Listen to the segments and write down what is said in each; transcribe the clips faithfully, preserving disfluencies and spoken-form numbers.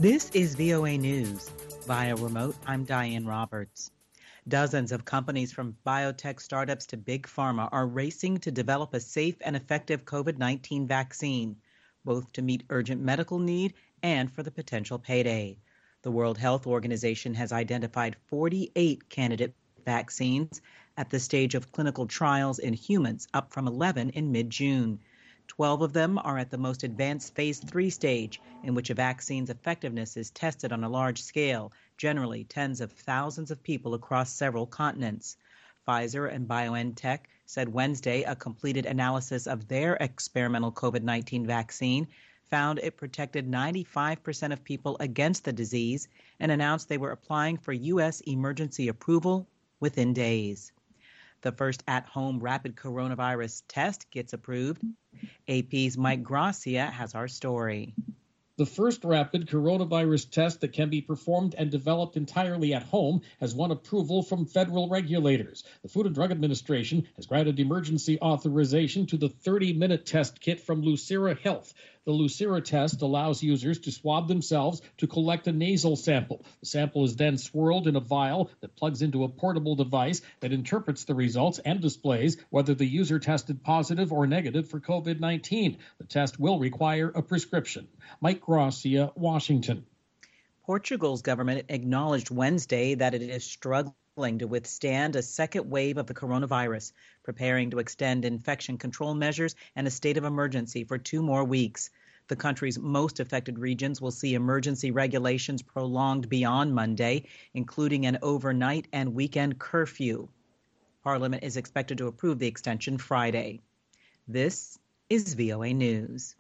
This is V O A News. Via remote, I'm Diane Roberts. Dozens of companies from biotech startups to big pharma are racing to develop a safe and effective COVID nineteen vaccine, both to meet urgent medical need and for the potential payday. The World Health Organization has identified forty-eight candidate vaccines at the stage of clinical trials in humans, up from eleven in mid-June. Twelve of them are at the most advanced phase three stage, in which a vaccine's effectiveness is tested on a large scale, generally tens of thousands of people across several continents. Pfizer and BioNTech said Wednesday a completed analysis of their experimental COVID nineteen vaccine found it protected ninety-five percent of people against the disease and announced they were applying for U S emergency approval within days. The first at-home rapid coronavirus test gets approved. A P's Mike Gracia has our story. The first rapid coronavirus test that can be performed and developed entirely at home has won approval from federal regulators. The Food and Drug Administration has granted emergency authorization to the thirty-minute test kit from Lucira Health. The Lucira test allows users to swab themselves to collect a nasal sample. The sample is then swirled in a vial that plugs into a portable device that interprets the results and displays whether the user tested positive or negative for COVID nineteen. The test will require a prescription. Mike Gracia, Washington. Portugal's government acknowledged Wednesday that it is struggling to withstand a second wave of the coronavirus, preparing to extend infection control measures and a state of emergency for two more weeks. The country's most affected regions will see emergency regulations prolonged beyond Monday, including an overnight and weekend curfew. Parliament is expected to approve the extension Friday. This is V O A News.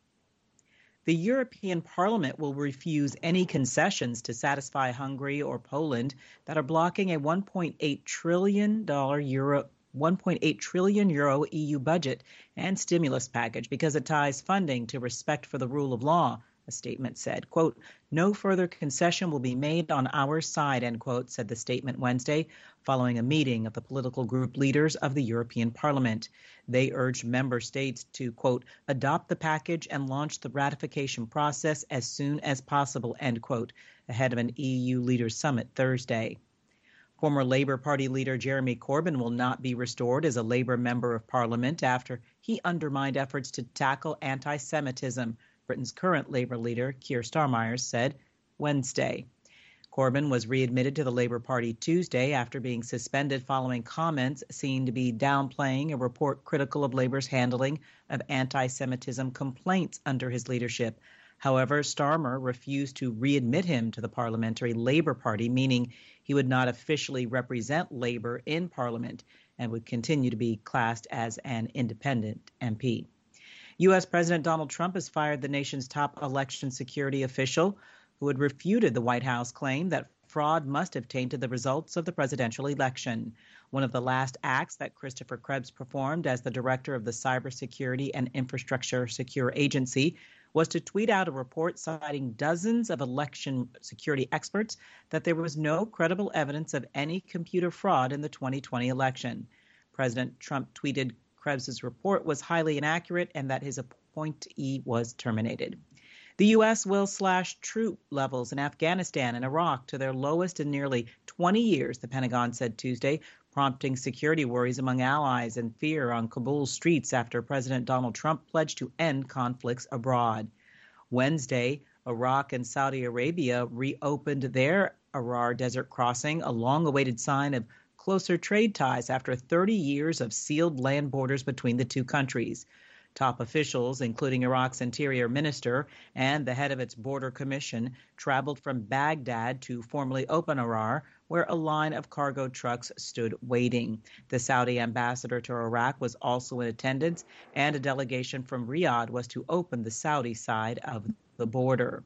The European Parliament will refuse any concessions to satisfy Hungary or Poland that are blocking a one point eight trillion euro one point eight trillion euro E U budget and stimulus package because it ties funding to respect for the rule of law, a statement said. Quote, no further concession will be made on our side, end quote, said the statement Wednesday, following a meeting of the political group leaders of the European Parliament. They urged member states to, quote, adopt the package and launch the ratification process as soon as possible, end quote, ahead of an E U leaders summit Thursday. Former Labour Party leader Jeremy Corbyn will not be restored as a Labour member of Parliament after he undermined efforts to tackle anti-Semitism, Britain's current Labour leader, Keir Starmer, said Wednesday. Corbyn was readmitted to the Labour Party Tuesday after being suspended following comments seen to be downplaying a report critical of Labour's handling of anti-Semitism complaints under his leadership. However, Starmer refused to readmit him to the Parliamentary Labour Party, meaning he would not officially represent Labour in Parliament and would continue to be classed as an independent M P. U S President Donald Trump has fired the nation's top election security official, who had refuted the White House claim that fraud must have tainted the results of the presidential election. One of the last acts that Christopher Krebs performed as the director of the Cybersecurity and Infrastructure Secure Agency was to tweet out a report citing dozens of election security experts that there was no credible evidence of any computer fraud in the twenty twenty election. President Trump tweeted Krebs's report was highly inaccurate and that his appointee was terminated. The U S will slash troop levels in Afghanistan and Iraq to their lowest in nearly twenty years, the Pentagon said Tuesday, prompting security worries among allies and fear on Kabul's streets after President Donald Trump pledged to end conflicts abroad. Wednesday, Iraq and Saudi Arabia reopened their Arar Desert Crossing, a long-awaited sign of closer trade ties after thirty years of sealed land borders between the two countries. Top officials, including Iraq's interior minister and the head of its border commission, traveled from Baghdad to formally open Arar, where a line of cargo trucks stood waiting. The Saudi ambassador to Iraq was also in attendance, and a delegation from Riyadh was to open the Saudi side of the border.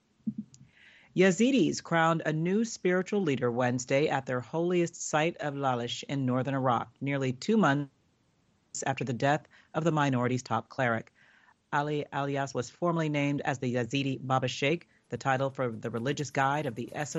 Yazidis crowned a new spiritual leader Wednesday at their holiest site of Lalish in northern Iraq, nearly two months after the death of the minority's top cleric. Ali Alyas was formally named as the Yazidi Baba Sheikh, the title for the religious guide of the S O